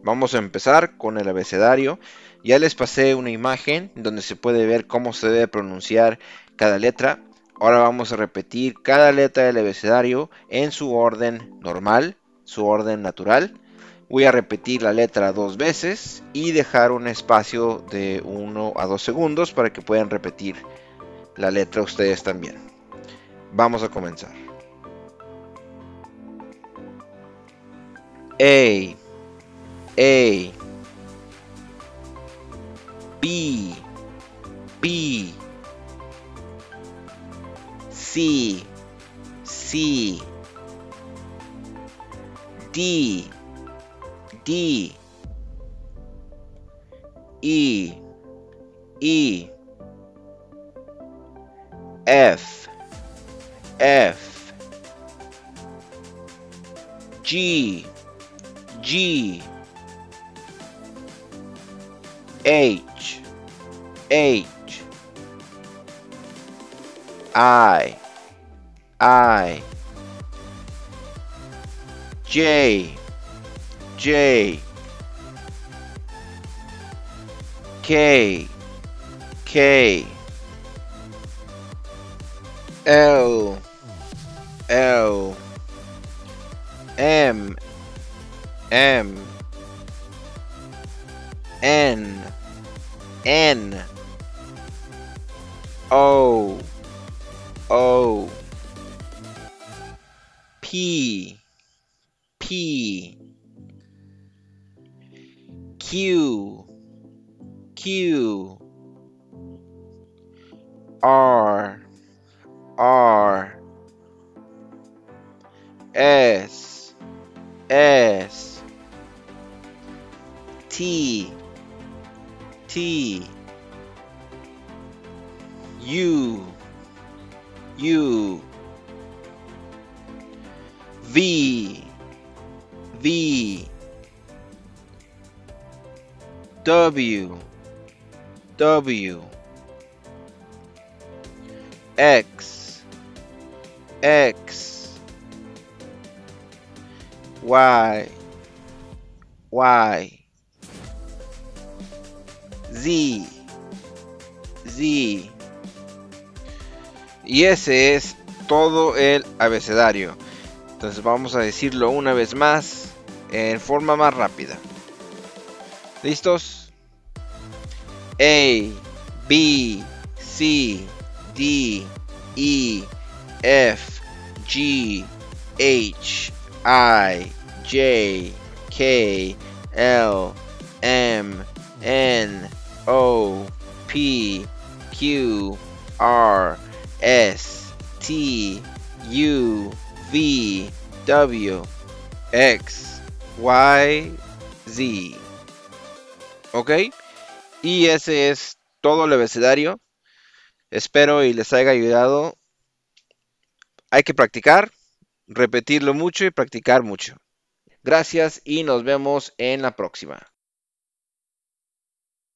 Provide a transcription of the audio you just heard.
Vamos a empezar con el abecedario. Ya les pasé una imagen donde se puede ver cómo se debe pronunciar cada letra. Ahora vamos a repetir cada letra del abecedario en su orden normal, su orden natural. Voy a repetir la letra 2 veces y dejar un espacio de 1 a 2 segundos para que puedan repetir la letra ustedes también. Vamos a comenzar. A, A, B, B, C, C, D, D, E, E, F, F, G, G, H, H, I, J, J, K, K, L, L, M, M, N, N, O, O, P, P, Q, Q, R, R, S, S, T, T, U, U, V, V, W, W, X, X, Y, Y, Z, Z. Y ese es todo el abecedario. Entonces vamos a decirlo una vez más en forma más rápida. ¿Listos? A, B, C, D, E, F, G, H, I, J, K, L, M, N, O, P, Q, R, S, T, U, V, W, X, Y, Z. ¿Ok? Y ese es todo el abecedario. Espero y les haya ayudado. Hay que practicar, repetirlo mucho y practicar mucho. Gracias y nos vemos en la próxima.